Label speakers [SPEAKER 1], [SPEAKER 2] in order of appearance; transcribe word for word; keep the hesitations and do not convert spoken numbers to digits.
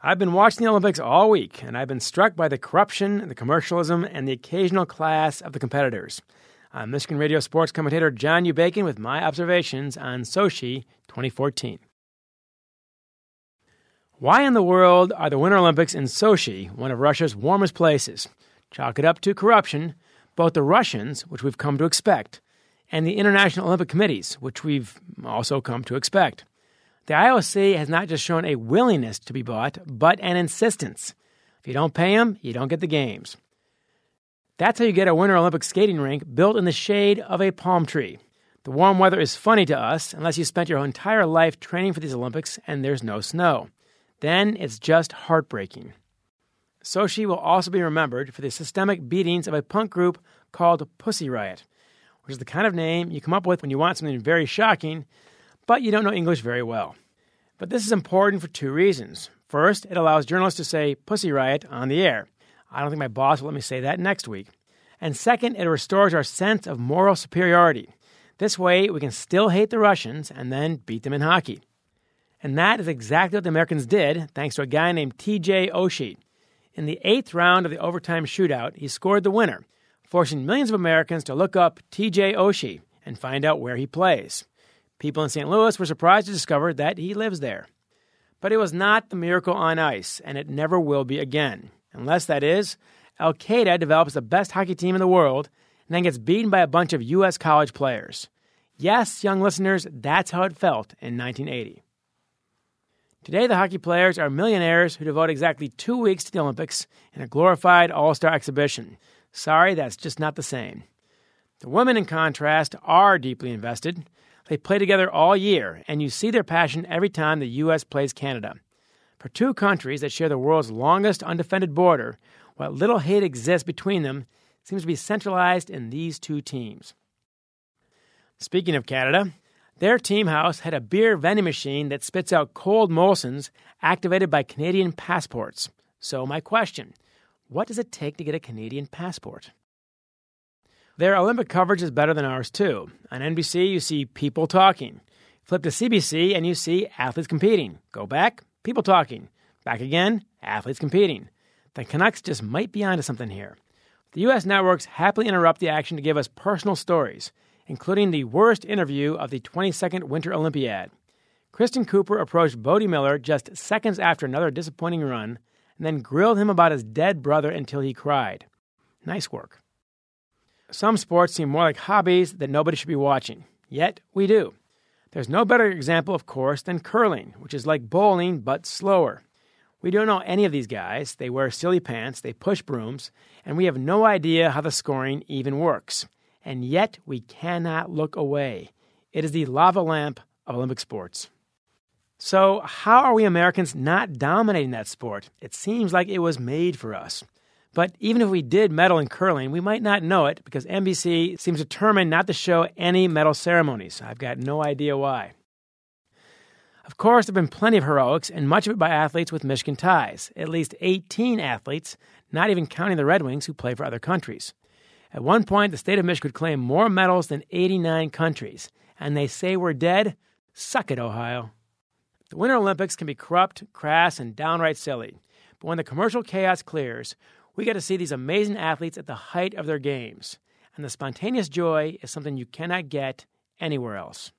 [SPEAKER 1] I've been watching the Olympics all week, and I've been struck by the corruption, the commercialism, and the occasional class of the competitors. I'm Michigan Radio Sports commentator John U. Bacon with my observations on Sochi twenty fourteen. Why in the world are the Winter Olympics in Sochi one of Russia's warmest places? Chalk it up to corruption, both the Russians, which we've come to expect, and the International Olympic Committees, which we've also come to expect. The I O C has not just shown a willingness to be bought, but an insistence. If you don't pay them, you don't get the games. That's how you get a Winter Olympic skating rink built in the shade of a palm tree. The warm weather is funny to us unless you spent your entire life training for these Olympics and there's no snow. Then it's just heartbreaking. Sochi will also be remembered for the systemic beatings of a punk group called Pussy Riot, which is the kind of name you come up with when you want something very shocking, but you don't know English very well. But this is important for two reasons. First, it allows journalists to say Pussy Riot on the air. I don't think my boss will let me say that next week. And second, it restores our sense of moral superiority. This way, we can still hate the Russians and then beat them in hockey. And that is exactly what the Americans did, thanks to a guy named T J Oshie. In the eighth round of the overtime shootout, he scored the winner, forcing millions of Americans to look up T J Oshie and find out where he plays. People in Saint Louis were surprised to discover that he lives there. But it was not the miracle on ice, and it never will be again. Unless, that is, Al-Qaeda develops the best hockey team in the world and then gets beaten by a bunch of U S college players. Yes, young listeners, that's how it felt in nineteen eighty. Today, the hockey players are millionaires who devote exactly two weeks to the Olympics in a glorified all-star exhibition. Sorry, that's just not the same. The women, in contrast, are deeply invested. They play together all year, and you see their passion every time the U S plays Canada. For two countries that share the world's longest undefended border, what little hate exists between them seems to be centralized in these two teams. Speaking of Canada, their team house had a beer vending machine that spits out cold Molsons activated by Canadian passports. So my question, what does it take to get a Canadian passport? Their Olympic coverage is better than ours, too. On N B C, you see people talking. Flip to C B C, and you see athletes competing. Go back, people talking. Back again, athletes competing. The Canucks just might be onto something here. The U S networks happily interrupt the action to give us personal stories, including the worst interview of the twenty-second Winter Olympiad. Kristen Cooper approached Bodie Miller just seconds after another disappointing run, and then grilled him about his dead brother until he cried. Nice work. Some sports seem more like hobbies that nobody should be watching. Yet, we do. There's no better example, of course, than curling, which is like bowling, but slower. We don't know any of these guys. They wear silly pants, they push brooms, and we have no idea how the scoring even works. And yet, we cannot look away. It is the lava lamp of Olympic sports. So, how are we Americans not dominating that sport? It seems like it was made for us. But even if we did medal in curling, we might not know it because N B C seems determined not to show any medal ceremonies. I've got no idea why. Of course, there have been plenty of heroics, and much of it by athletes with Michigan ties. At least eighteen athletes, not even counting the Red Wings who play for other countries. At one point, the state of Michigan could claim more medals than eighty-nine countries. And they say we're dead? Suck it, Ohio. The Winter Olympics can be corrupt, crass, and downright silly. But when the commercial chaos clears, we get to see these amazing athletes at the height of their games. And the spontaneous joy is something you cannot get anywhere else.